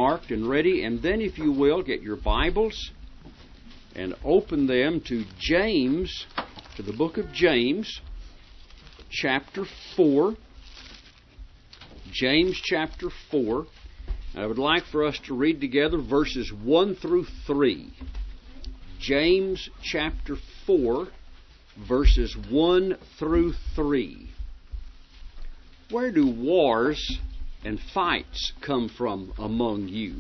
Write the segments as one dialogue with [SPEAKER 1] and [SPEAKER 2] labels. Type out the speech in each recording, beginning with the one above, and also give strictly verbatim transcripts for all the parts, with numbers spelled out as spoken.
[SPEAKER 1] marked and ready. And then, if you will, get your Bibles and open them to James, to the book of James, chapter four. James chapter four. I would like for us to read together verses one through three. James chapter four, verses one through three. Where do wars and fights come from among you?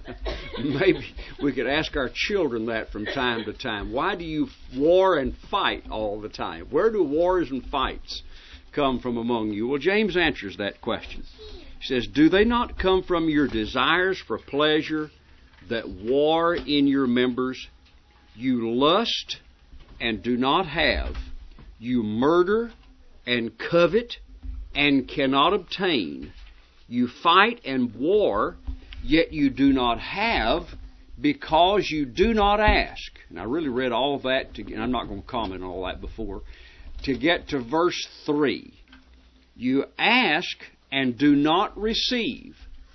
[SPEAKER 1] Maybe we could ask our children that from time to time. Why do you war and fight all the time? Where do wars and fights come from among you? Well, James answers that question. He says, do they not come from your desires for pleasure that war in your members? You lust and do not have. You murder and covet and cannot obtain. You fight and war, yet you do not have, because you do not ask. And I really read all of that, to, and I'm not going to comment on all that before, to get to verse three. You ask and do not receive,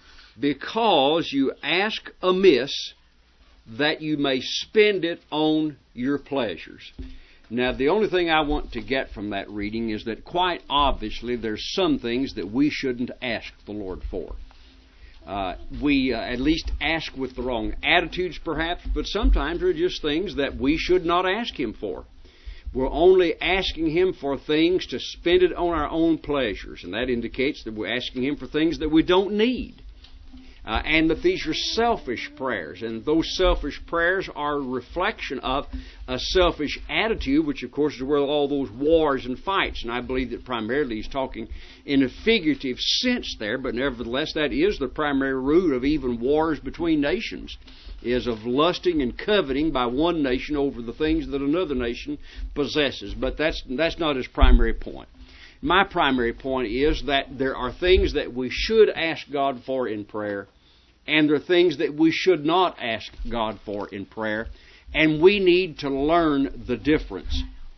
[SPEAKER 1] because you ask amiss, that you may spend it on your pleasures. Now, the only thing I want to get from that reading is that quite obviously there's some things that we shouldn't ask the Lord for. Uh, we uh, at least ask with the wrong attitudes perhaps, but sometimes there are just things that we should not ask Him for. We're only asking Him for things to spend it on our own pleasures, and that indicates that we're asking Him for things that we don't need. Uh, and that these are selfish prayers, and those selfish prayers are a reflection of a selfish attitude, which of course is where all those wars and fights, and I believe that primarily he's talking in a figurative sense there, but nevertheless that is the primary root of even wars between nations, is of lusting and coveting by one nation over the things that another nation possesses. But that's that's not his primary point. My primary point is that there are things that we should ask God for in prayer, and there are things that we should not ask God for in prayer, and we need to learn the difference.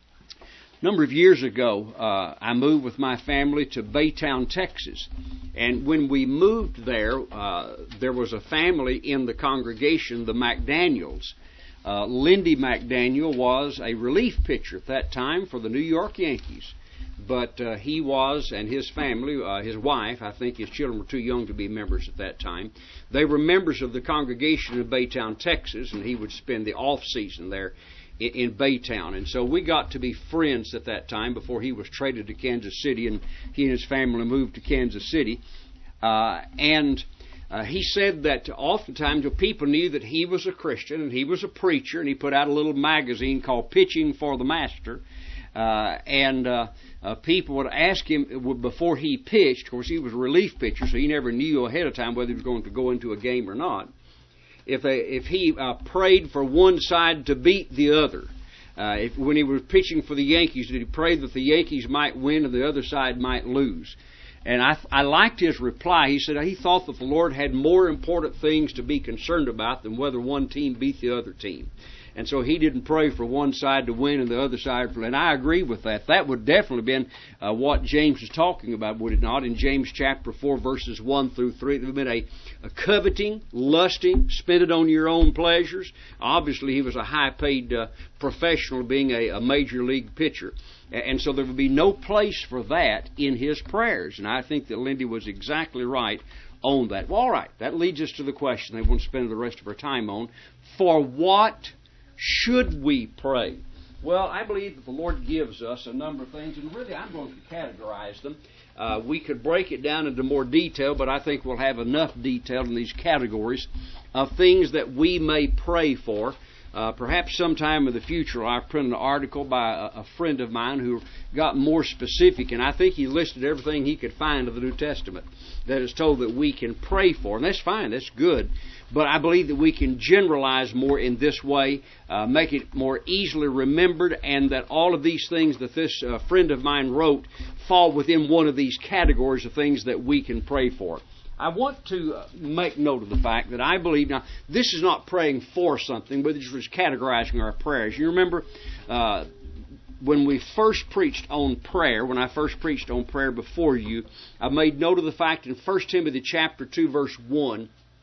[SPEAKER 1] A number of years ago, uh, I moved with my family to Baytown, Texas, and when we moved there, uh, there was a family in the congregation, the McDaniels. Uh, Lindy McDaniel was a relief pitcher at that time for the New York Yankees. But uh, he was, and his family, uh, his wife, I think his children were too young to be members at that time. They were members of the congregation in Baytown, Texas, and he would spend the off season there in, in Baytown. And so we got to be friends at that time before he was traded to Kansas City, and he and his family moved to Kansas City. Uh, and uh, he said that oftentimes people knew that he was a Christian and he was a preacher, and he put out a little magazine called Pitching for the Master. Uh, and uh, uh, people would ask him before he pitched. Of course, he was a relief pitcher, so he never knew ahead of time whether he was going to go into a game or not. If they, if he uh, prayed for one side to beat the other, uh, if when he was pitching for the Yankees, did he pray that the Yankees might win and the other side might lose? And I, I liked his reply. He said he thought that the Lord had more important things to be concerned about than whether one team beat the other team. And so he didn't pray for one side to win and the other side for. And I agree with that. That would definitely have been uh, what James is talking about, would it not? In James chapter four, verses one through three, there would have been a, a coveting, lusting, spend it on your own pleasures. Obviously, he was a high-paid uh, professional, being a, a major league pitcher. And so there would be no place for that in his prayers. And I think that Lindy was exactly right on that. Well, all right, that leads us to the question they want to spend the rest of our time on. For what should we pray? Well, I believe that the Lord gives us a number of things, and really I'm going to categorize them. Uh, we could break it down into more detail, but I think we'll have enough detail in these categories of things that we may pray for. Uh, perhaps sometime in the future I'll print an article by a, a friend of mine who got more specific, and I think he listed everything he could find of the New Testament that is told that we can pray for. And that's fine, that's good. But I believe that we can generalize more in this way, uh, make it more easily remembered, and that all of these things that this uh, friend of mine wrote fall within one of these categories of things that we can pray for. I want to make note of the fact that I believe, now, this is not praying for something, but it's just categorizing our prayers. You remember uh, when we first preached on prayer, when I first preached on prayer before you, I made note of the fact in First Timothy chapter two, verse one,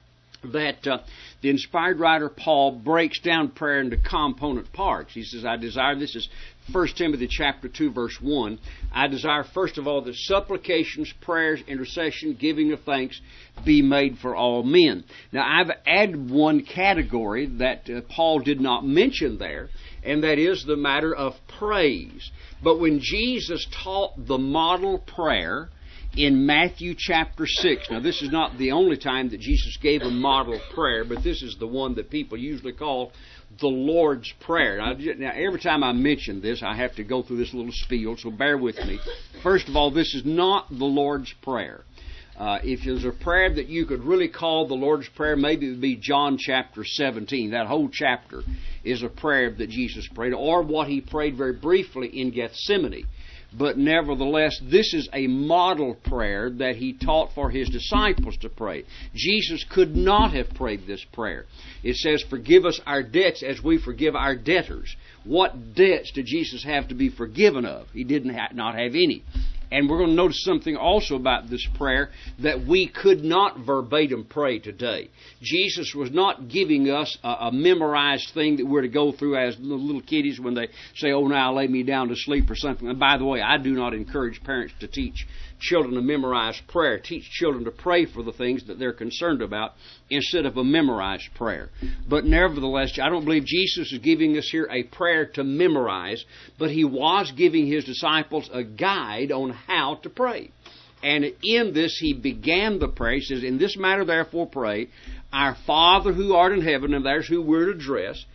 [SPEAKER 1] that uh, the inspired writer Paul breaks down prayer into component parts. He says, I desire, this is First Timothy chapter two, verse one, I desire first of all that supplications, prayers, intercession, giving of thanks be made for all men. Now I've added one category that uh, Paul did not mention there, and that is the matter of praise. But when Jesus taught the model prayer in Matthew chapter six, now this is not the only time that Jesus gave a model prayer, but this is the one that people usually call the Lord's Prayer. Now, now every time I mention this, I have to go through this little spiel, so bear with me. First of all, this is not the Lord's Prayer. Uh, if there's a prayer that you could really call the Lord's Prayer, maybe it would be John chapter seventeen. That whole chapter is a prayer that Jesus prayed, or what He prayed very briefly in Gethsemane. But nevertheless, this is a model prayer that He taught for His disciples to pray. Jesus could not have prayed this prayer. It says, forgive us our debts as we forgive our debtors. What debts did Jesus have to be forgiven of? He did not have any. And we're going to notice something also about this prayer that we could not verbatim pray today. Jesus was not giving us a, a memorized thing that we're to go through as little kiddies when they say, oh, now lay me down to sleep or something. And by the way, I do not encourage parents to teach children to memorize prayer. Teach children to pray for the things that they're concerned about instead of a memorized prayer. But nevertheless, I don't believe Jesus is giving us here a prayer to memorize, but He was giving His disciples a guide on how to pray. And in this, He began the prayer. He says, in this matter therefore pray, our Father who art in heaven, and there's who we're to address,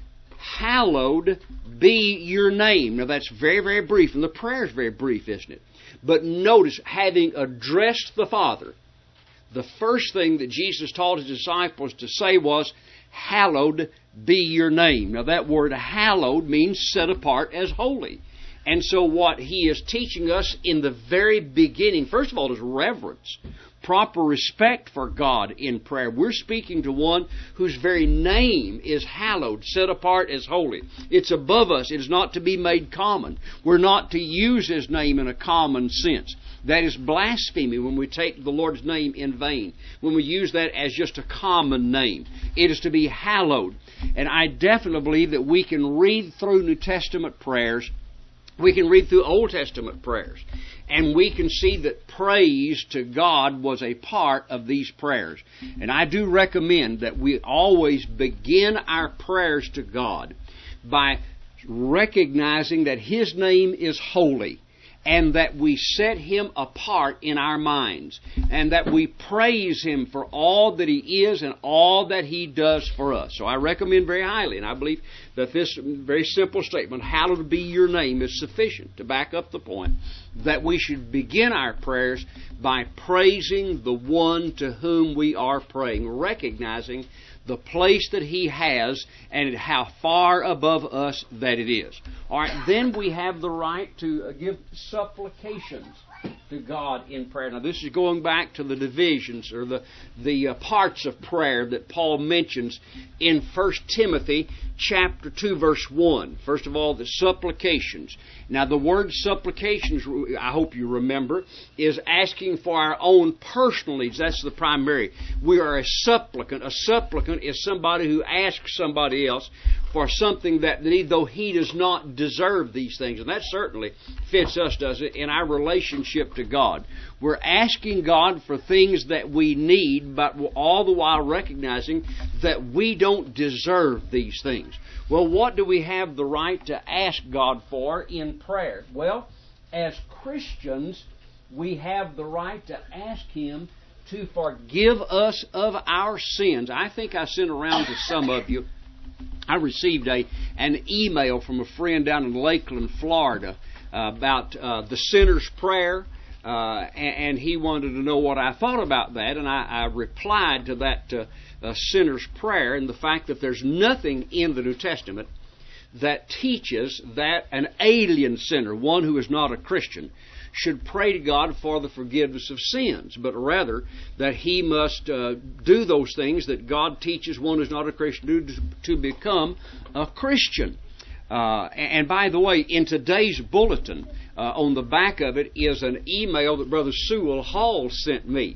[SPEAKER 1] hallowed be your name. Now that's very, very brief, and the prayer is very brief, isn't it? But notice, having addressed the Father, the first thing that Jesus taught His disciples to say was, hallowed be your name. Now that word hallowed means set apart as holy. And so what He is teaching us in the very beginning, first of all, is reverence, proper respect for God in prayer. We're speaking to one whose very name is hallowed, set apart as holy. It's above us. It is not to be made common. We're not to use His name in a common sense. That is blasphemy when we take the Lord's name in vain, when we use that as just a common name. It is to be hallowed. And I definitely believe that we can read through New Testament prayers, we can read through Old Testament prayers, and we can see that praise to God was a part of these prayers. And I do recommend that we always begin our prayers to God by recognizing that His name is holy, and that we set Him apart in our minds, and that we praise Him for all that He is and all that He does for us. So I recommend very highly, and I believe that this very simple statement, hallowed be your name, is sufficient to back up the point that we should begin our prayers by praising the one to whom we are praying, recognizing the place that He has and how far above us that it is. All right, then we have the right to give supplications to God in prayer. Now this is going back to the divisions or the the uh, parts of prayer that Paul mentions in First Timothy chapter two, verse one. First of all, the supplications. Now the word supplications, I hope you remember, is asking for our own personal needs. That's the primary. We are a supplicant. A supplicant is somebody who asks somebody else for something that need, though he does not deserve these things. And that certainly fits us, does it, in our relationship to God. We're asking God for things that we need, but all the while recognizing that we don't deserve these things. Well, what do we have the right to ask God for in prayer? Well, as Christians, we have the right to ask Him to forgive us of our sins. I think I sent around to some of you, I received a an email from a friend down in Lakeland, Florida, uh, about uh, the sinner's prayer, uh, and, and he wanted to know what I thought about that, and I, I replied to that uh, uh, sinner's prayer and the fact that there's nothing in the New Testament that teaches that an alien sinner, one who is not a Christian, should pray to God for the forgiveness of sins, but rather that he must uh, do those things that God teaches one who is not a Christian to do to become a Christian. Uh, and by the way, in today's bulletin, uh, on the back of it is an email that Brother Sewell Hall sent me.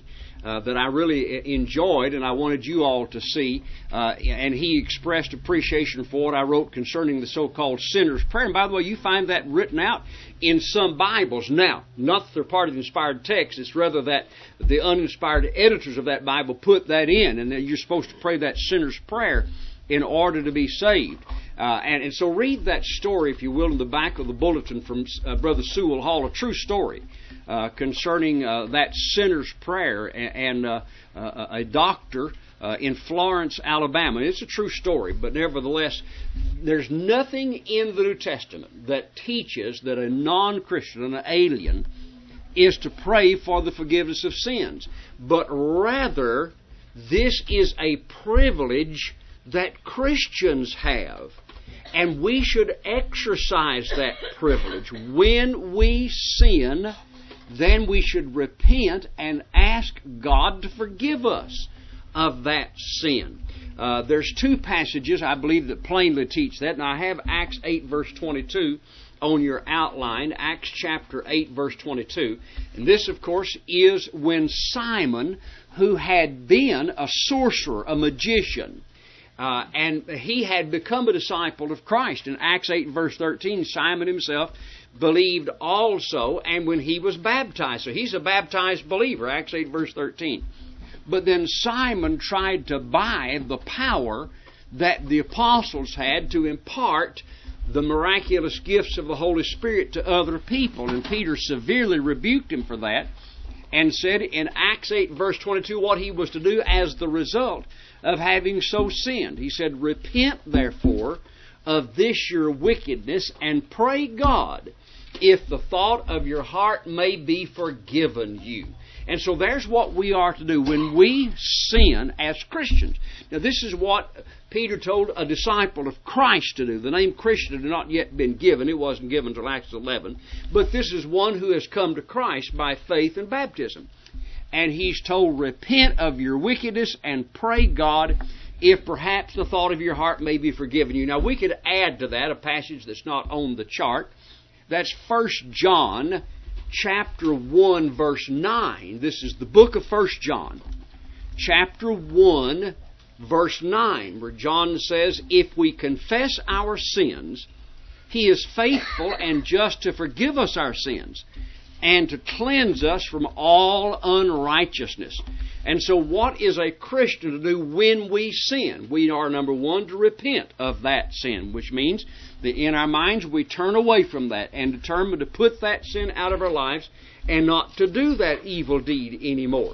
[SPEAKER 1] uh, that I really enjoyed and I wanted you all to see. Uh, and he expressed appreciation for what I wrote concerning the so-called sinner's prayer. And by the way, you find that written out in some Bibles. Now, not that they're part of the inspired text, it's rather that the uninspired editors of that Bible put that in, and that you're supposed to pray that sinner's prayer in order to be saved. Uh, and, and so read that story, if you will, in the back of the bulletin from uh, Brother Sewell Hall, a true story uh, concerning uh, that sinner's prayer, and, and uh, uh, a doctor uh, in Florence, Alabama. It's a true story, but nevertheless, there's nothing in the New Testament that teaches that a non-Christian, an alien, is to pray for the forgiveness of sins. But rather, this is a privilege that Christians have. And we should exercise that privilege. When we sin, then we should repent and ask God to forgive us of that sin. Uh, there's two passages, I believe, that plainly teach that. And I have Acts eight, verse twenty-two on your outline. Acts chapter eight, verse twenty-two. And this, of course, is when Simon, who had been a sorcerer, a magician, Uh, and he had become a disciple of Christ. In Acts eight, verse thirteen, Simon himself believed also, and when he was baptized. So he's a baptized believer, Acts eight, verse thirteen. But then Simon tried to buy the power that the apostles had to impart the miraculous gifts of the Holy Spirit to other people. And Peter severely rebuked him for that, and said in Acts eight, verse twenty-two, what he was to do as the result of having so sinned. He said, "Repent, therefore, of this your wickedness, and pray God, if the thought of your heart may be forgiven you." And so there's what we are to do when we sin as Christians. Now this is what Peter told a disciple of Christ to do. The name Christian had not yet been given. It wasn't given until Acts eleven. But this is one who has come to Christ by faith and baptism. And he's told, repent of your wickedness and pray God, if perhaps the thought of your heart may be forgiven you. Now we could add to that a passage that's not on the chart. That's First John chapter one, verse nine. This is the book of First John, chapter one, verse nine, where John says, "If we confess our sins, He is faithful and just to forgive us our sins and to cleanse us from all unrighteousness." And so what is a Christian to do when we sin? We are, number one, to repent of that sin, which means that in our minds we turn away from that and determine to put that sin out of our lives and not to do that evil deed anymore.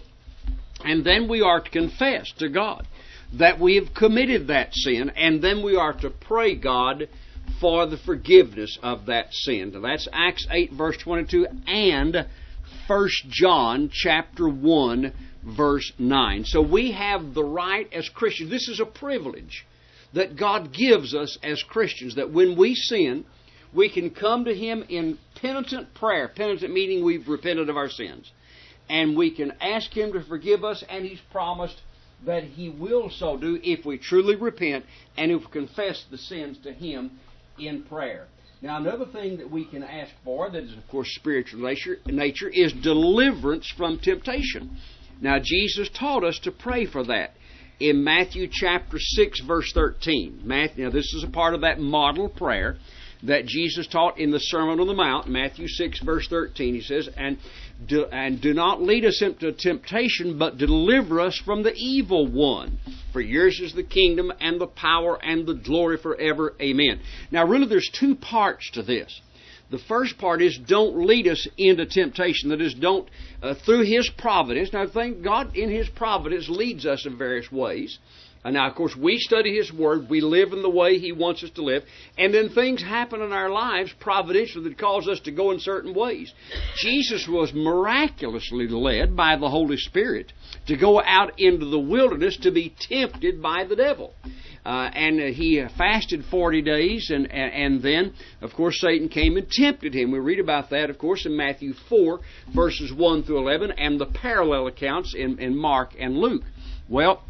[SPEAKER 1] And then we are to confess to God that we have committed that sin, and then we are to pray God for the forgiveness of that sin. Now that's Acts eight, verse twenty-two, and First John chapter one, verse nine. So we have the right as Christians. This is a privilege that God gives us as Christians, that when we sin, we can come to Him in penitent prayer. Penitent meaning we've repented of our sins. And we can ask Him to forgive us, and He's promised that He will so do if we truly repent and if we confess the sins to Him in prayer. Now, another thing that we can ask for, that is, of course, spiritual nature, nature is deliverance from temptation. Now, Jesus taught us to pray for that in Matthew chapter six, verse thirteen. Matthew, now, this is a part of that model prayer that Jesus taught in the Sermon on the Mount, Matthew six, verse thirteen. He says, and do, and do not lead us into temptation, but deliver us from the evil one. For yours is the kingdom and the power and the glory forever. Amen. Now, really, there's two parts to this. The first part is, don't lead us into temptation. That is, don't, uh, through His providence. Now, thank God in His providence leads us in various ways. And now, of course, we study His Word. We live in the way He wants us to live. And then things happen in our lives providentially that cause us to go in certain ways. Jesus was miraculously led by the Holy Spirit to go out into the wilderness to be tempted by the devil. Uh, and uh, he fasted forty days, and, and, and then, of course, Satan came and tempted him. We read about that, of course, in Matthew four, verses one through eleven, and the parallel accounts in, in Mark and Luke. Well,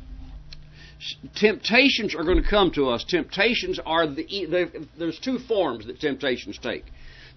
[SPEAKER 1] temptations are going to come to us. Temptations are the, the there's two forms that temptations take.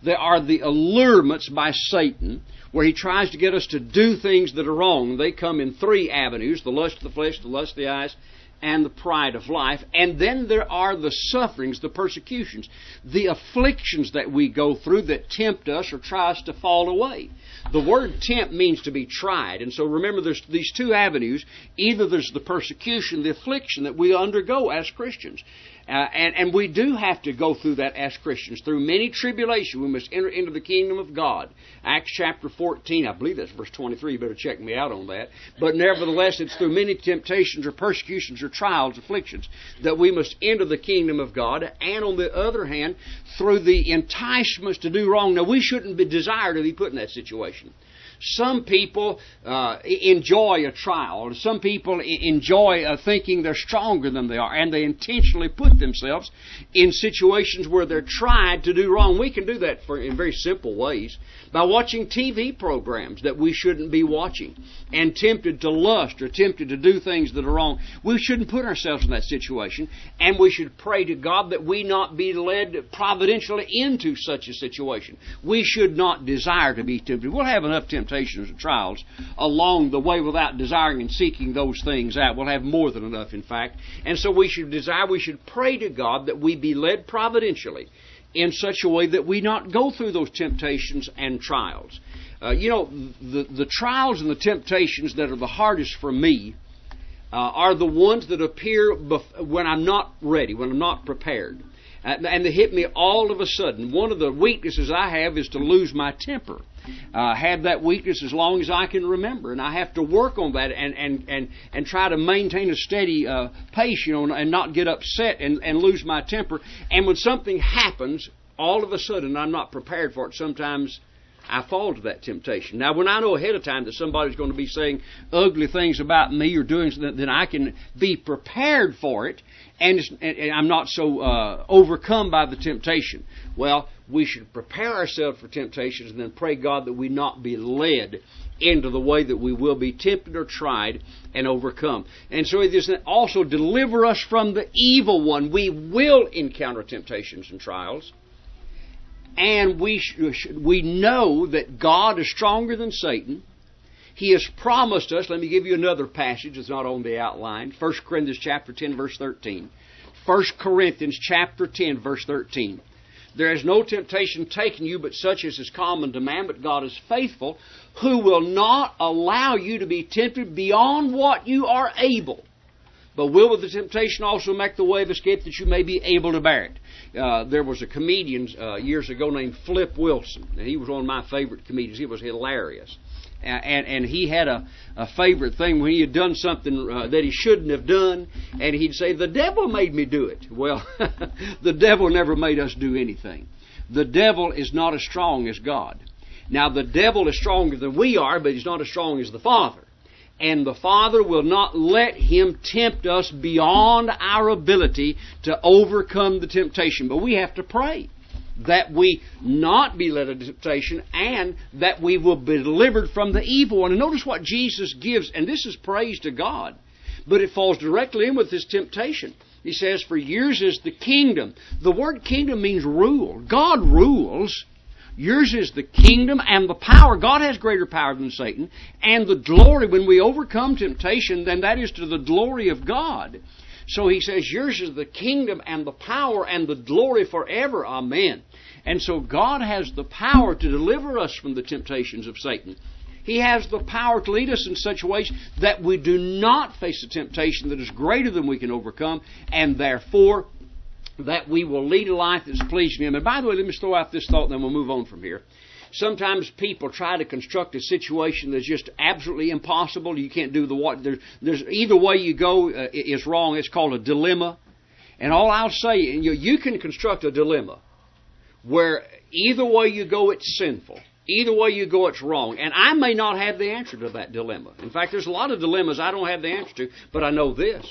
[SPEAKER 1] There are the allurements by Satan, where he tries to get us to do things that are wrong. They come in three avenues: the lust of the flesh, the lust of the eyes, and the pride of life. And then there are the sufferings, the persecutions, the afflictions that we go through that tempt us or try us to fall away. The word tempt means to be tried. And so remember, there's these two avenues. Either there's the persecution, the affliction that we undergo as Christians. Uh, and, and we do have to go through that as Christians. Through many tribulation, we must enter into the kingdom of God. Acts chapter fourteen, I believe that's verse twenty-three. You better check me out on that. But nevertheless, it's through many temptations or persecutions or trials, afflictions, that we must enter the kingdom of God. And on the other hand, through the enticements to do wrong. Now, we shouldn't be desired to be put in that situation. Some people uh, enjoy a trial. Some people enjoy uh, thinking they're stronger than they are, and they intentionally put themselves in situations where they're tried to do wrong. We can do that for, in very simple ways by watching T V programs that we shouldn't be watching, and tempted to lust or tempted to do things that are wrong. We shouldn't put ourselves in that situation, and we should pray to God that we not be led providentially into such a situation. We should not desire to be tempted. We'll have enough temptations and trials along the way without desiring and seeking those things out. We'll have more than enough, in fact. And so we should desire, we should pray to God that we be led providentially in such a way that we not go through those temptations and trials. Uh, you know, the, the trials and the temptations that are the hardest for me uh, are the ones that appear bef- when I'm not ready, when I'm not prepared. Uh, and they hit me all of a sudden. One of the weaknesses I have is to lose my temper. Uh, have that weakness as long as I can remember, and I have to work on that and and and, and try to maintain a steady uh, pace, you know, and not get upset and, and lose my temper. And when something happens, all of a sudden I'm not prepared for it. Sometimes I fall to that temptation. Now, when I know ahead of time that somebody's going to be saying ugly things about me or doing something, then I can be prepared for it, and, it's, and I'm not so uh, overcome by the temptation. Well, we should prepare ourselves for temptations and then pray God that we not be led into the way that we will be tempted or tried and overcome. And so it is also deliver us from the evil one. We will encounter temptations and trials. And we sh- we know that God is stronger than Satan. He has promised us, let me give you another passage that's not on the outline, First Corinthians chapter ten, verse thirteen. First Corinthians chapter ten, verse thirteen. There is no temptation taken you but such as is common to man, but God is faithful, who will not allow you to be tempted beyond what you are able, but will with the temptation also make the way of escape that you may be able to bear it. Uh, there was a comedian uh, years ago named Flip Wilson, and he was one of my favorite comedians. He was hilarious. And, and, and he had a, a favorite thing when he had done something uh, that he shouldn't have done, and he'd say, "The devil made me do it." Well, the devil never made us do anything. The devil is not as strong as God. Now, the devil is stronger than we are, but he's not as strong as the Father. And the Father will not let him tempt us beyond our ability to overcome the temptation. But we have to pray that we not be led into temptation and that we will be delivered from the evil one. And notice what Jesus gives, and this is praise to God, but it falls directly in with this temptation. He says, "For yours is the kingdom." The word kingdom means rule. God rules. Yours is the kingdom and the power. God has greater power than Satan. And the glory, when we overcome temptation, then that is to the glory of God. So he says, yours is the kingdom and the power and the glory forever. Amen. And so God has the power to deliver us from the temptations of Satan. He has the power to lead us in such ways that we do not face a temptation that is greater than we can overcome, and therefore that we will lead a life that's pleasing to Him. And by the way, let me throw out this thought, and then we'll move on from here. Sometimes people try to construct a situation that's just absolutely impossible. You can't do the what. There's, there's either way you go uh, is wrong. It's called a dilemma. And all I'll say, you, you can construct a dilemma where either way you go, it's sinful. Either way you go, it's wrong. And I may not have the answer to that dilemma. In fact, there's a lot of dilemmas I don't have the answer to, but I know this.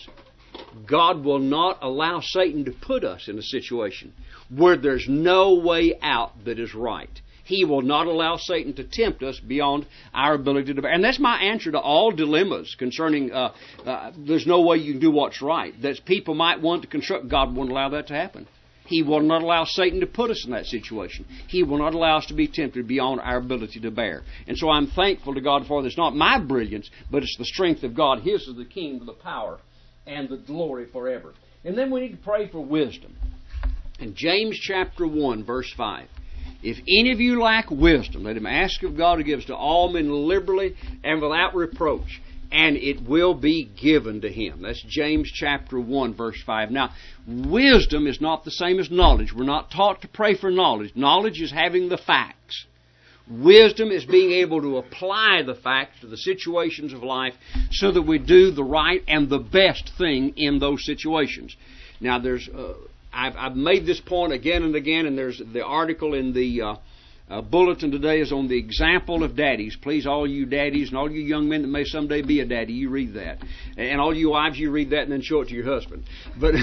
[SPEAKER 1] God will not allow Satan to put us in a situation where there's no way out that is right. He will not allow Satan to tempt us beyond our ability to bear. And that's my answer to all dilemmas concerning uh, uh, there's no way you can do what's right. That people might want to construct. God won't allow that to happen. He will not allow Satan to put us in that situation. He will not allow us to be tempted beyond our ability to bear. And so I'm thankful to God for this. Not my brilliance, but it's the strength of God. His is the kingdom, the power, and the glory forever. And then we need to pray for wisdom. In James chapter one, verse five, if any of you lack wisdom, let him ask of God who gives to all men liberally and without reproach, and it will be given to him. That's James chapter one, verse five. Now, wisdom is not the same as knowledge. We're not taught to pray for knowledge. Knowledge is having the facts. Wisdom is being able to apply the facts to the situations of life so that we do the right and the best thing in those situations. Now, there's... Uh, I've, I've made this point again and again, and there's the article in the uh, uh, bulletin today is on the example of daddies. Please, all you daddies and all you young men that may someday be a daddy, you read that. And all you wives, you read that and then show it to your husband. But,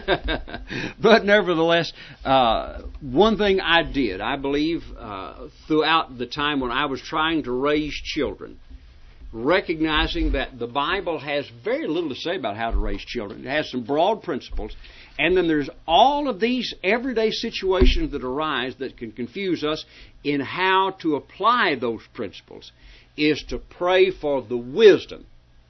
[SPEAKER 1] but nevertheless, uh, one thing I did, I believe, uh, throughout the time when I was trying to raise children, recognizing that the Bible has very little to say about how to raise children. It has some broad principles. And then there's all of these everyday situations that arise that can confuse us in how to apply those principles, is to pray for the wisdom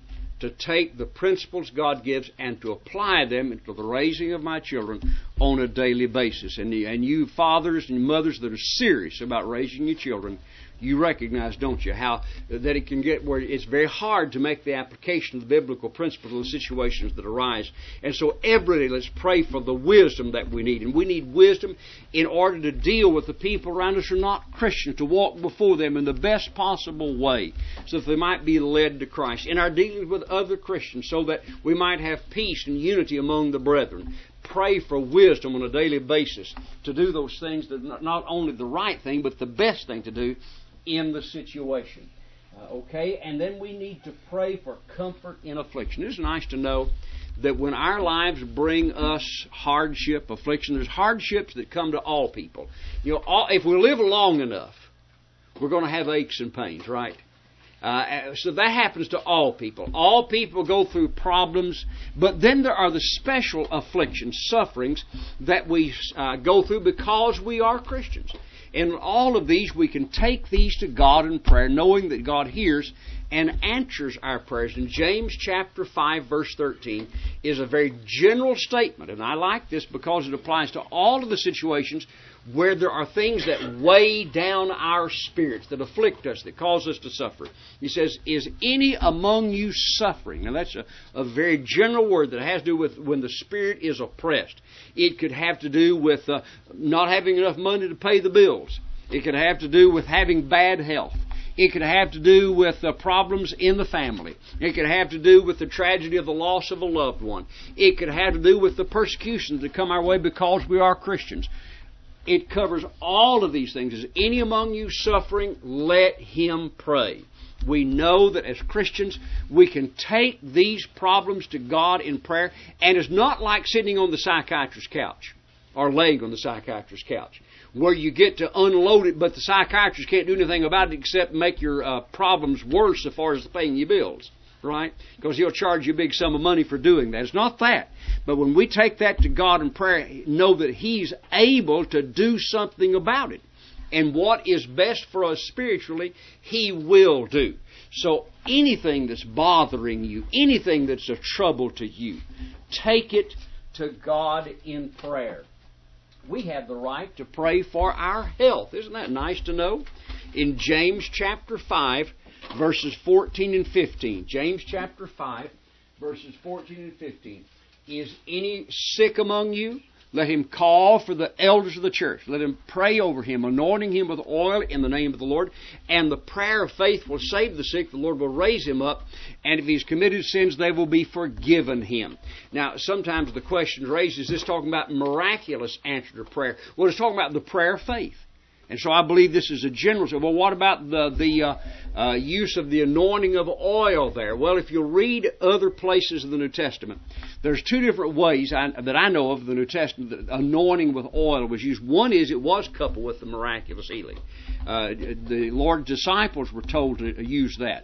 [SPEAKER 1] to take the principles God gives and to apply them into the raising of my children on a daily basis. And, the, and you fathers and mothers that are serious about raising your children, you recognize, don't you, how that it can get where it's very hard to make the application of the biblical principles in the situations that arise. And so every day let's pray for the wisdom that we need. And we need wisdom in order to deal with the people around us who are not Christians, to walk before them in the best possible way so that they might be led to Christ. In our dealings with other Christians, so that we might have peace and unity among the brethren. Pray for wisdom on a daily basis to do those things that are not only the right thing, but the best thing to do in the situation. Uh, okay? And then we need to pray for comfort in affliction. It's nice to know that when our lives bring us hardship, affliction, there's hardships that come to all people. You know, all, if we live long enough, we're going to have aches and pains, right? Uh, so that happens to all people. All people go through problems, but then there are the special afflictions, sufferings that we uh, go through because we are Christians. In all of these, we can take these to God in prayer, knowing that God hears and answers our prayers. And James chapter five, verse thirteen is a very general statement, and I like this because it applies to all of the situations where there are things that weigh down our spirits, that afflict us, that cause us to suffer. He says, is any among you suffering? Now that's a, a very general word that has to do with when the spirit is oppressed. It could have to do with uh, not having enough money to pay the bills. It could have to do with having bad health. It could have to do with uh, problems in the family. It could have to do with the tragedy of the loss of a loved one. It could have to do with the persecutions that come our way because we are Christians. It covers all of these things. Is any among you suffering? Let him pray. We know that as Christians, we can take these problems to God in prayer, and it's not like sitting on the psychiatrist's couch or laying on the psychiatrist's couch, where you get to unload it, but the psychiatrist can't do anything about it except make your uh, problems worse as far as paying your bills, right? Because he'll charge you a big sum of money for doing that. It's not that. But when we take that to God in prayer, know that He's able to do something about it. And what is best for us spiritually, He will do. So anything that's bothering you, anything that's a trouble to you, take it to God in prayer. We have the right to pray for our health. Isn't that nice to know? In James chapter five, verses fourteen and fifteen. James chapter five, verses fourteen and fifteen. Is any sick among you? Let him call for the elders of the church. Let him pray over him, anointing him with oil in the name of the Lord. And the prayer of faith will save the sick. The Lord will raise him up. And if he's committed sins, they will be forgiven him. Now, sometimes the question is raised, is this talking about miraculous answer to prayer? Well, it's talking about the prayer of faith. And so I believe this is a general. Well, what about the the uh, uh, use of the anointing of oil there? Well, if you read other places of the New Testament, there's two different ways I, that I know of the New Testament that anointing with oil was used. One is it was coupled with the miraculous healing. Uh, the Lord's disciples were told to use that.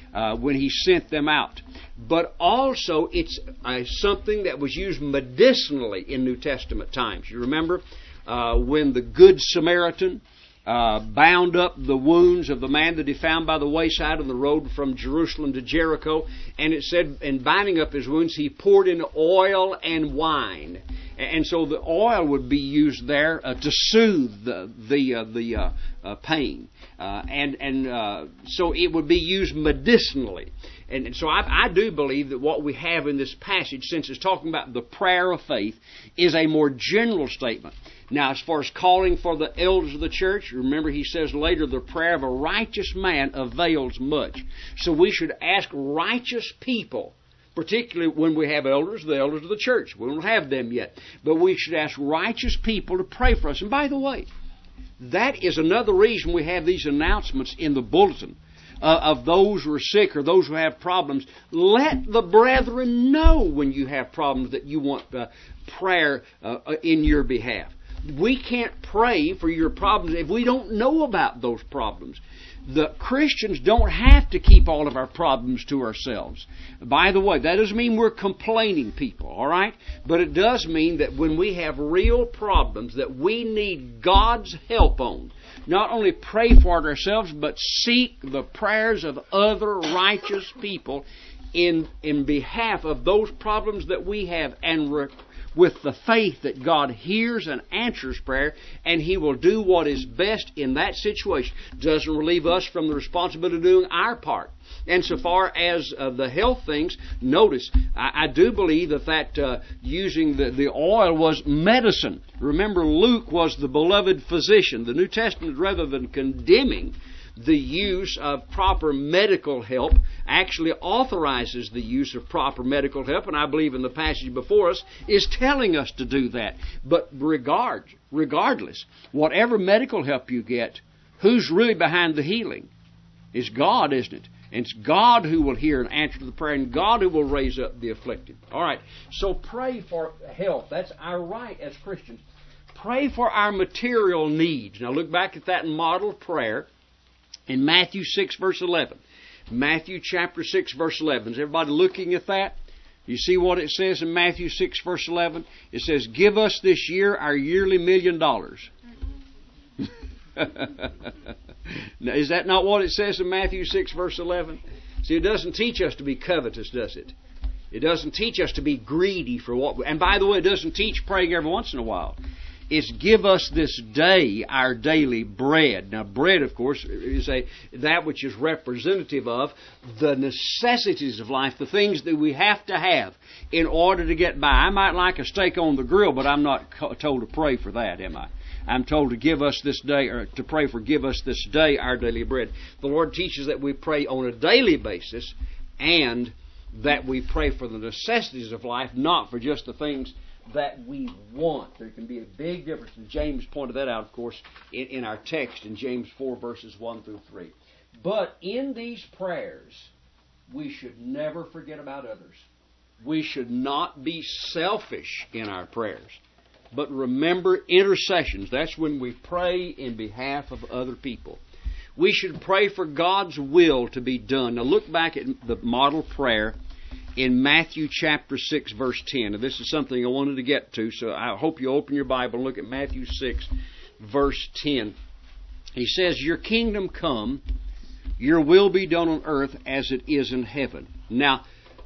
[SPEAKER 1] uh, when He sent them out. But also, it's uh, something that was used medicinally in New Testament times. You remember uh, when the Good Samaritan uh, bound up the wounds of the man that he found by the wayside on the road from Jerusalem to Jericho, and it said, in binding up his wounds, he poured in oil and wine. And so the oil would be used there uh, to soothe the the uh, the uh, uh, pain, uh, and and uh, so it would be used medicinally. And, and so I, I do believe that what we have in this passage, since it's talking about the prayer of faith, is a more general statement. Now, as far as calling for the elders of the church, remember he says later, the prayer of a righteous man avails much. So we should ask righteous people, particularly when we have elders, the elders of the church. We don't have them yet. But we should ask righteous people to pray for us. And by the way, that is another reason we have these announcements in the bulletin uh, of those who are sick or those who have problems. Let the brethren know when you have problems that you want uh, prayer uh, in your behalf. We can't pray for your problems if we don't know about those problems. The Christians don't have to keep all of our problems to ourselves. By the way, that doesn't mean we're complaining people, all right? But it does mean that when we have real problems that we need God's help on, not only pray for it ourselves, but seek the prayers of other righteous people in, in behalf of those problems that we have, and re- with the faith that God hears and answers prayer, and He will do what is best in that situation. Doesn't relieve us from the responsibility of doing our part. And so far as uh, the health things, notice, I, I do believe that, that uh, using the, the oil was medicine. Remember, Luke was the beloved physician. The New Testament, rather than condemning the use of proper medical help, actually authorizes the use of proper medical help, and I believe in the passage before us is telling us to do that. But regard, regardless, whatever medical help you get, who's really behind the healing? It's God, isn't it? And it's God who will hear and answer the prayer, and God who will raise up the afflicted. All right, so pray for health. That's our right as Christians. Pray for our material needs. Now look back at that model prayer in Matthew six, verse eleven. Matthew chapter six, verse eleven. Is everybody looking at that? You see what it says in Matthew six, verse eleven? It says, give us this year our yearly million dollars. Now, is that not what it says in Matthew six, verse eleven? See, it doesn't teach us to be covetous, does it? It doesn't teach us to be greedy for what we... And by the way, it doesn't teach praying every once in a while. It's give us this day our daily bread. Now, bread, of course, is a that which is representative of the necessities of life, the things that we have to have in order to get by. I might like a steak on the grill, but I'm not told to pray for that, am I? I'm told to give us this day, or to pray for give us this day our daily bread. The Lord teaches that we pray on a daily basis, and that we pray for the necessities of life, not for just the things that we want. There can be a big difference. And James pointed that out, of course, in, in our text in James four, verses one through three. But in these prayers, we should never forget about others. We should not be selfish in our prayers. But remember intercessions. That's when we pray in behalf of other people. We should pray for God's will to be done. Now look back at the model prayer in Matthew chapter six, verse ten. Now, this is something I wanted to get to, so I hope you open your Bible and look at Matthew six, verse ten. He says, your kingdom come, your will be done on earth as it is in heaven. Now,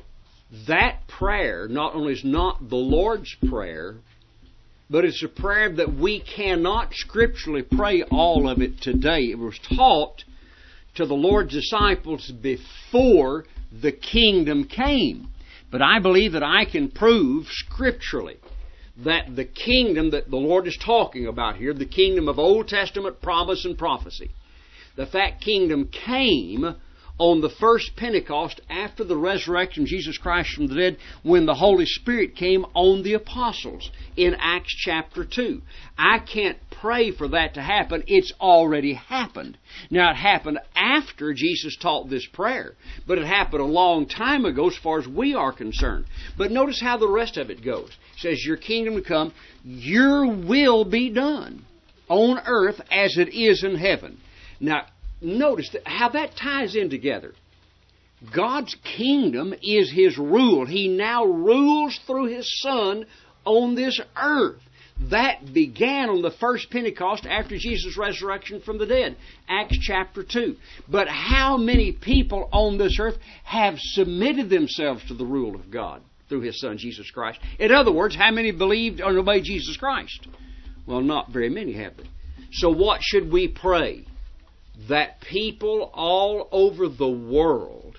[SPEAKER 1] that prayer not only is not the Lord's Prayer, but it's a prayer that we cannot scripturally pray all of it today. It was taught to the Lord's disciples before the kingdom came. But I believe that I can prove scripturally that the kingdom that the Lord is talking about here, the kingdom of Old Testament promise and prophecy, that that kingdom came on the first Pentecost after the resurrection of Jesus Christ from the dead, when the Holy Spirit came on the apostles in Acts chapter two. I can't pray for that to happen. It's already happened. Now, it happened after Jesus taught this prayer, but it happened a long time ago as far as we are concerned. But notice how the rest of it goes. It says, your kingdom come, your will be done on earth as it is in heaven. Now, notice that how that ties in together. God's kingdom is His rule. He now rules through His Son on this earth. That began on the first Pentecost after Jesus' resurrection from the dead, Acts chapter two. But how many people on this earth have submitted themselves to the rule of God through His Son, Jesus Christ? In other words, how many believed and obeyed Jesus Christ? Well, not very many, have they? So what should we pray? That people all over the world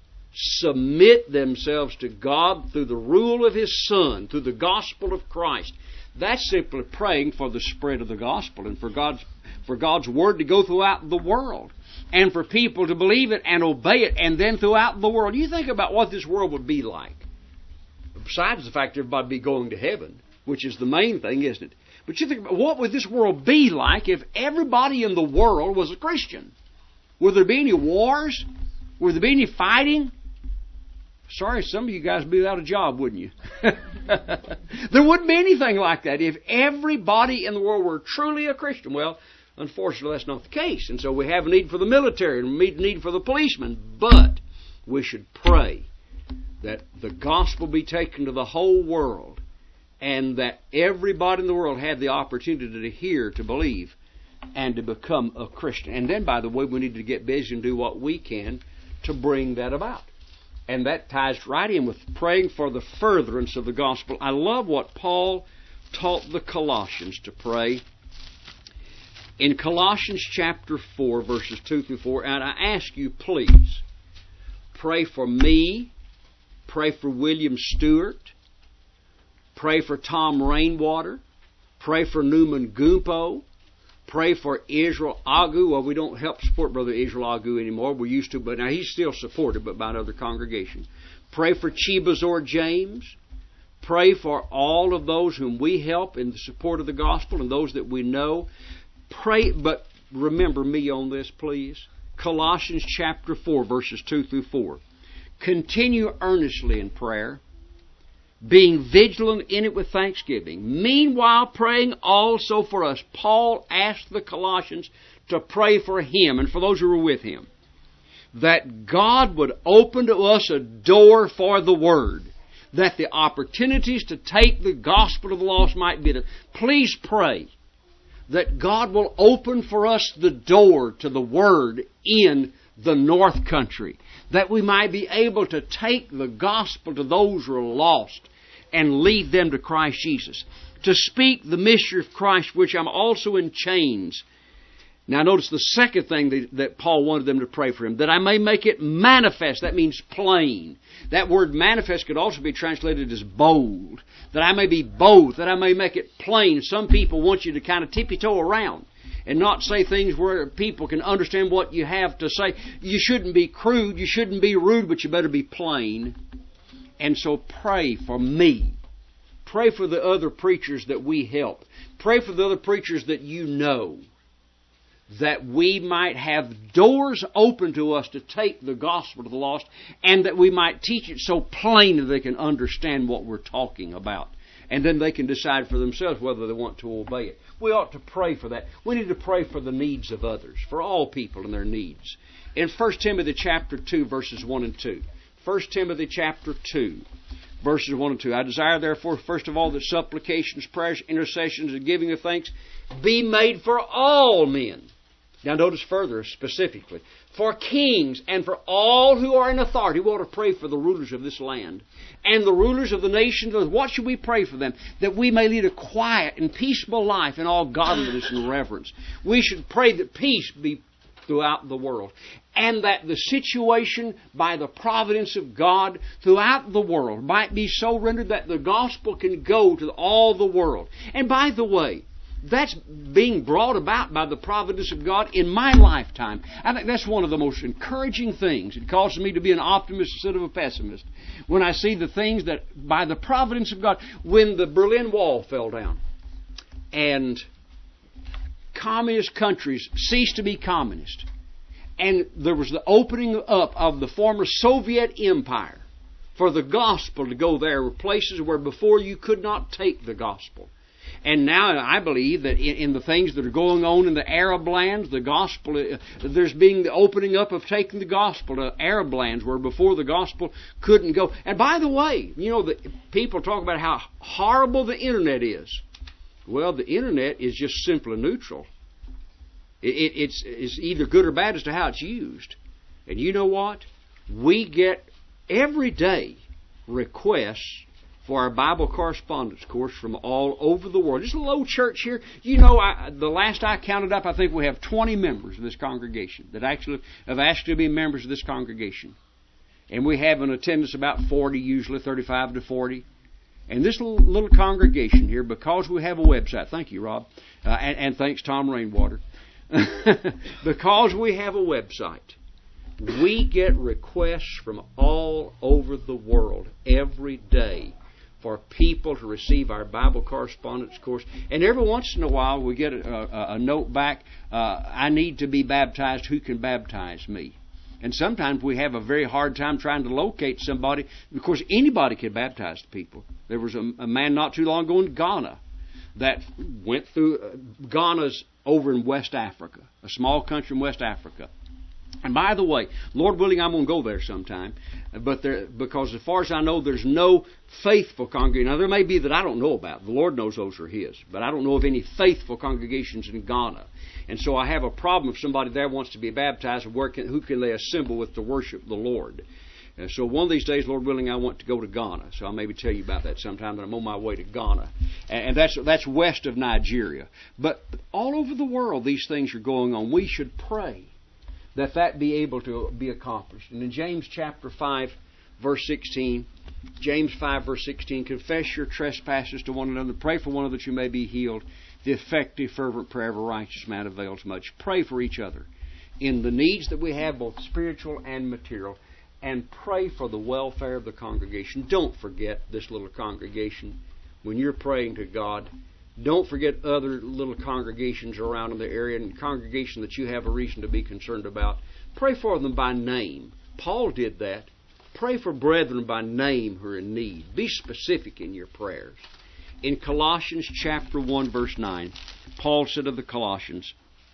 [SPEAKER 1] submit themselves to God through the rule of His Son, through the gospel of Christ. That's simply praying for the spread of the gospel and for God's, for God's Word to go throughout the world and for people to believe it and obey it, and then throughout the world. You think about what this world would be like. Besides the fact that everybody would be going to heaven, which is the main thing, isn't it? But you think about what would this world be like if everybody in the world was a Christian? Would there be any wars? Would there be any fighting? Sorry, some of you guys would be without a job, wouldn't you? There wouldn't be anything like that if everybody in the world were truly a Christian. Well, unfortunately, that's not the case. And so we have a need for the military and a need for the policemen. But we should pray that the gospel be taken to the whole world and that everybody in the world have the opportunity to hear, to believe, and to become a Christian. And then, by the way, we need to get busy and do what we can to bring that about. And that ties right in with praying for the furtherance of the gospel. I love what Paul taught the Colossians to pray. In Colossians chapter four, verses two through four, and I ask you, please, pray for me, pray for William Stewart, pray for Tom Rainwater, pray for Newman Gumpo, pray for Israel Agu. Well, we don't help support Brother Israel Agu anymore. We used to, but now he's still supported, but by another congregation. Pray for Chibazor James. Pray for all of those whom we help in the support of the gospel and those that we know. Pray, but remember me on this, please. Colossians chapter four, verses two through four. Continue earnestly in prayer, being vigilant in it with thanksgiving. Meanwhile, praying also for us. Paul asked the Colossians to pray for him and for those who were with him, that God would open to us a door for the Word, that the opportunities to take the gospel to the lost might be there. Please pray that God will open for us the door to the Word in the North Country, that we might be able to take the gospel to those who are lost and lead them to Christ Jesus. To speak the mystery of Christ, which I'm also in chains. Now notice the second thing that, that Paul wanted them to pray for him, that I may make it manifest. That means plain. That word manifest could also be translated as bold. That I may be bold, that I may make it plain. Some people want you to kind of tippy-toe around and not say things where people can understand what you have to say. You shouldn't be crude, you shouldn't be rude, but you better be plain. And so pray for me. Pray for the other preachers that we help. Pray for the other preachers that you know, that we might have doors open to us to take the gospel to the lost, and that we might teach it so plain that they can understand what we're talking about. And then they can decide for themselves whether they want to obey it. We ought to pray for that. We need to pray for the needs of others, for all people and their needs. In First Timothy chapter two, verses one and two. First Timothy chapter two, verses one and two. I desire, therefore, first of all, that supplications, prayers, intercessions, and giving of thanks be made for all men. Now notice further, specifically, for kings and for all who are in authority. We ought to pray for the rulers of this land and the rulers of the nations. What should we pray for them? That we may lead a quiet and peaceable life in all godliness and reverence. We should pray that peace be throughout the world, and that the situation by the providence of God throughout the world might be so rendered that the gospel can go to all the world. And by the way, that's being brought about by the providence of God in my lifetime. I think that's one of the most encouraging things. It causes me to be an optimist instead of a pessimist when I see the things that by the providence of God, when the Berlin Wall fell down and communist countries ceased to be communist, and there was the opening up of the former Soviet Empire for the gospel to go there, were places where before you could not take the gospel. And now I believe that in, in the things that are going on in the Arab lands, the gospel, uh, there's being the opening up of taking the gospel to Arab lands where before the gospel couldn't go. And by the way, you know, the, people talk about how horrible the internet is. Well, the internet is just simply neutral. It, it, it's, it's either good or bad as to how it's used. And you know what? We get every day requests for our Bible correspondence course from all over the world. Just a little old church here. You know, I, the last I counted up, I think we have twenty members of this congregation that actually have asked to be members of this congregation. And we have an attendance about forty, usually thirty-five to forty. And this little, little congregation here, because we have a website, thank you, Rob, uh, and, and thanks, Tom Rainwater, because we have a website, we get requests from all over the world every day for people to receive our Bible correspondence course. And every once in a while we get a, a, a note back, uh, I need to be baptized, who can baptize me? And sometimes we have a very hard time trying to locate somebody. Of course, anybody can baptize people. There was a, a man not too long ago in Ghana that went through, uh, Ghana's over in West Africa, a small country in West Africa. And by the way, Lord willing, I'm going to go there sometime. But there, because as far as I know, there's no faithful congregation. Now, there may be that I don't know about. The Lord knows those are His. But I don't know of any faithful congregations in Ghana. And so I have a problem if somebody there wants to be baptized, where can, who can they assemble with to worship the Lord? And so one of these days, Lord willing, I want to go to Ghana. So I'll maybe tell you about that sometime, that I'm on my way to Ghana. And that's, that's west of Nigeria. But all over the world, these things are going on. We should pray that that be able to be accomplished. And in James chapter five, verse sixteen, James five, verse sixteen, confess your trespasses to one another, pray for one another that you may be healed. The effective, fervent prayer of a righteous man avails much. Pray for each other in the needs that we have, both spiritual and material, and pray for the welfare of the congregation. Don't forget this little congregation when you're praying to God. Don't forget other little congregations around in the area and congregation that you have a reason to be concerned about. Pray for them by name. Paul did that. Pray for brethren by name who are in need. Be specific in your prayers. In Colossians chapter one, verse nine, Paul said of the Colossians,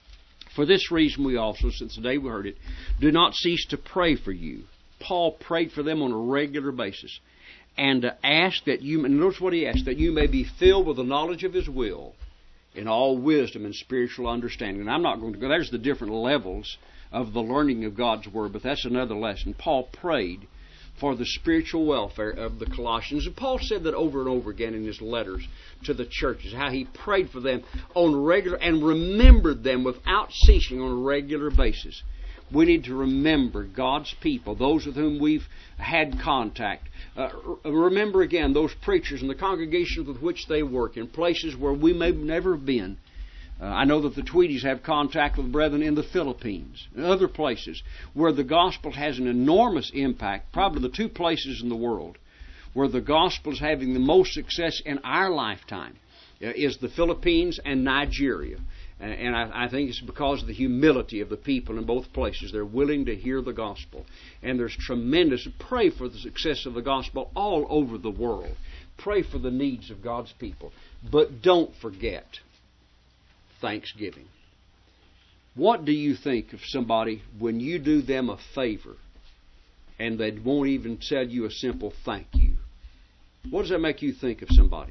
[SPEAKER 1] for this reason we also, since the day we heard it, do not cease to pray for you. Paul prayed for them on a regular basis. And to ask that you, and notice what he asked, that you may be filled with the knowledge of His will in all wisdom and spiritual understanding. And I'm not going to go, there's the different levels of the learning of God's Word, but that's another lesson. Paul prayed for the spiritual welfare of the Colossians. And Paul said that over and over again in his letters to the churches, how he prayed for them on regular, and remembered them without ceasing on a regular basis. We need to remember God's people, those with whom we've had contact. Uh, remember again those preachers and the congregations with which they work in places where we may never have been. Uh, I know that the Tweedies have contact with brethren in the Philippines and other places where the gospel has an enormous impact, probably the two places in the world where the gospel is having the most success in our lifetime uh, is the Philippines and Nigeria. And I, I think it's because of the humility of the people in both places. They're willing to hear the gospel. And there's tremendous, pray for the success of the gospel all over the world. Pray for the needs of God's people. But don't forget Thanksgiving. What do you think of somebody when you do them a favor and they won't even tell you a simple thank you? What does that make you think of somebody?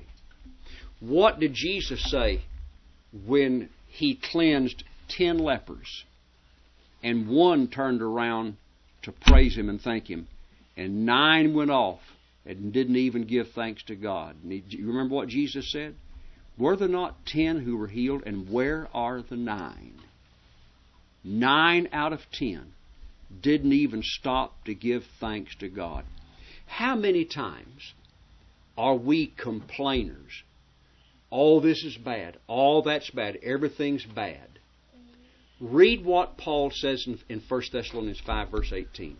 [SPEAKER 1] What did Jesus say when He cleansed ten lepers and one turned around to praise Him and thank Him, and nine went off and didn't even give thanks to God? And he, you remember what Jesus said? Were there not ten who were healed, and where are the nine? Nine out of ten didn't even stop to give thanks to God. How many times are we complainers? All this is bad. All that's bad. Everything's bad. Read what Paul says in, in First Thessalonians five, verse eighteen.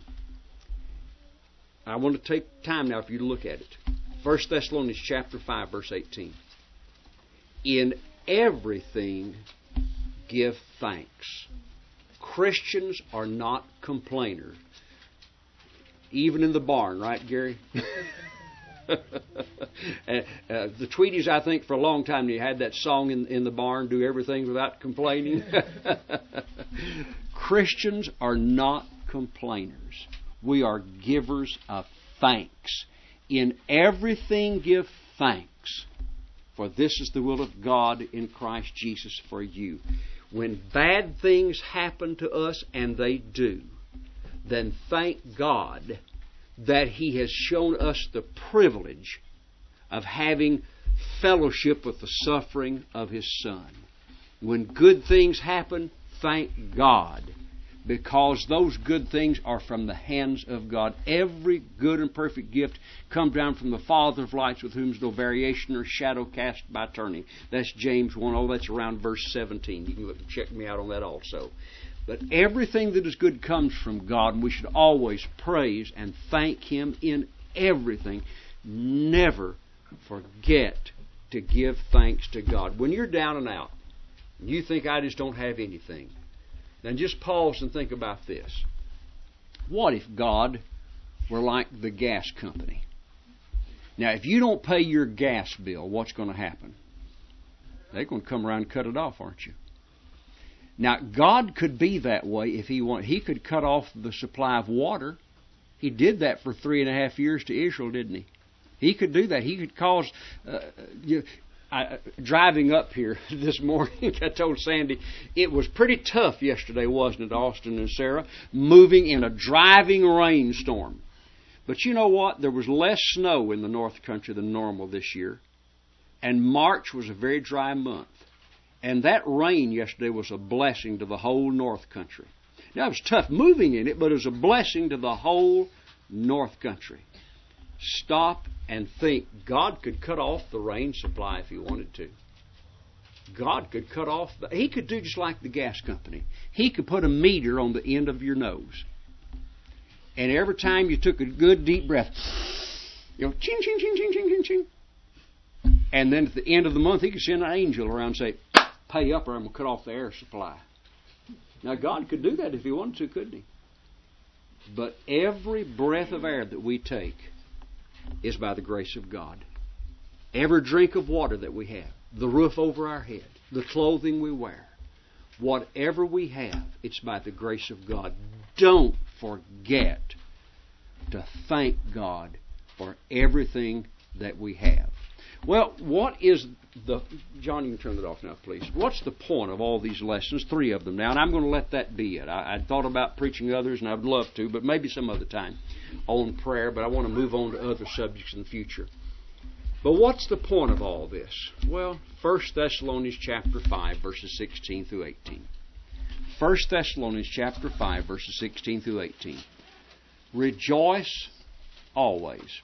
[SPEAKER 1] I want to take time now for you to look at it. First Thessalonians chapter five, verse eighteen. In everything give thanks. Christians are not complainers. Even in the barn, right, Gary? uh, the Tweedies, I think, for a long time, they had that song in, in the barn, do everything without complaining. Christians are not complainers. We are givers of thanks. In everything give thanks, for this is the will of God in Christ Jesus for you. When bad things happen to us, and they do, then thank God that He has shown us the privilege of having fellowship with the suffering of His Son. When good things happen, thank God, because those good things are from the hands of God. Every good and perfect gift comes down from the Father of lights, with whom is no variation or shadow cast by turning. That's James one. Oh, that's around verse seventeen. You can look, check me out on that also. But everything that is good comes from God, and we should always praise and thank Him in everything. Never forget to give thanks to God. When you're down and out, and you think, I just don't have anything, then just pause and think about this. What if God were like the gas company? Now, if you don't pay your gas bill, what's going to happen? They're going to come around and cut it off, aren't you? Now, God could be that way if He wanted. He could cut off the supply of water. He did that for three and a half years to Israel, didn't He? He could do that. He could cause... Uh, you, I, driving up here this morning, I told Sandy, it was pretty tough yesterday, wasn't it, Austin and Sarah, moving in a driving rainstorm. But you know what? There was less snow in the North Country than normal this year. And March was a very dry month. And that rain yesterday was a blessing to the whole North Country. Now, it was tough moving in it, but it was a blessing to the whole North Country. Stop and think. God could cut off the rain supply if He wanted to. God could cut off... The, he could do just like the gas company. He could put a meter on the end of your nose. And every time you took a good deep breath, you know, ching, ching, ching, ching, ching, ching, ching. And then at the end of the month, He could send an angel around and say, pay up or I'm going to cut off the air supply. Now, God could do that if He wanted to, couldn't He? But every breath of air that we take is by the grace of God. Every drink of water that we have, the roof over our head, the clothing we wear, whatever we have, it's by the grace of God. Don't forget to thank God for everything that we have. Well, what is the... John, you can turn it off now, please. What's the point of all these lessons? Three of them now, and I'm going to let that be it. I, I thought about preaching others, and I'd love to, but maybe some other time on prayer, but I want to move on to other subjects in the future. But what's the point of all this? Well, First Thessalonians chapter five, verses sixteen through eighteen. First Thessalonians chapter five, verses sixteen through eighteen. Rejoice always.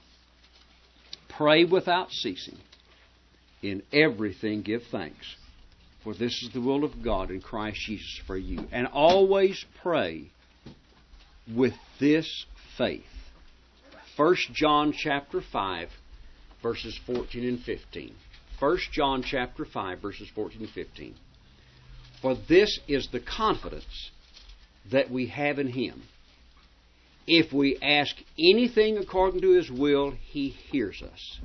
[SPEAKER 1] Pray without ceasing. In everything give thanks, for this is the will of God in Christ Jesus for you. And always pray with this faith. First John chapter five, verses fourteen and fifteen. First John chapter five, verses fourteen and fifteen. For this is the confidence that we have in Him. If we ask anything according to His will, He hears us.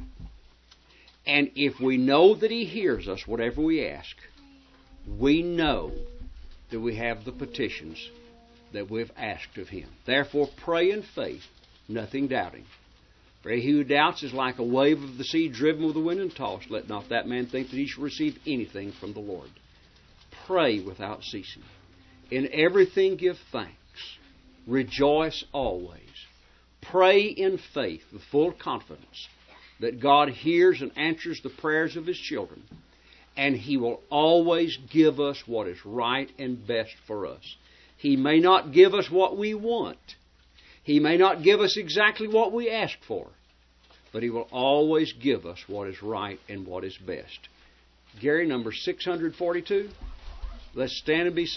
[SPEAKER 1] And if we know that He hears us, whatever we ask, we know that we have the petitions that we've asked of Him. Therefore, pray in faith, nothing doubting. For he who doubts is like a wave of the sea driven with the wind and tossed. Let not that man think that he shall receive anything from the Lord. Pray without ceasing. In everything give thanks. Rejoice always. Pray in faith with full confidence that God hears and answers the prayers of His children, and He will always give us what is right and best for us. He may not give us what we want. He may not give us exactly what we ask for, but He will always give us what is right and what is best. Gary, number six hundred forty-two. Let's stand and be